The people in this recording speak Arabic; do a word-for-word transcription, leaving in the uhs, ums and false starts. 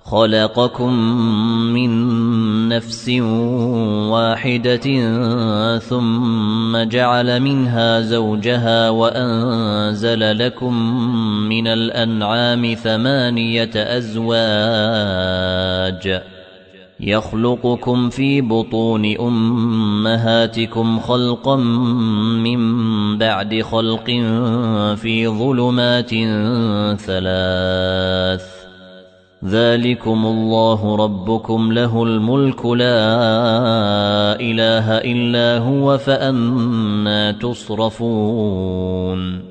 خلقكم من نفس واحدة ثم جعل منها زوجها وأنزل لكم من الأنعام ثمانية أزواج يخلقكم في بطون أمهاتكم خلقا من بعد خلق في ظلمات ثلاث ذلكم الله ربكم له الملك لا إله إلا هو فأنى تصرفون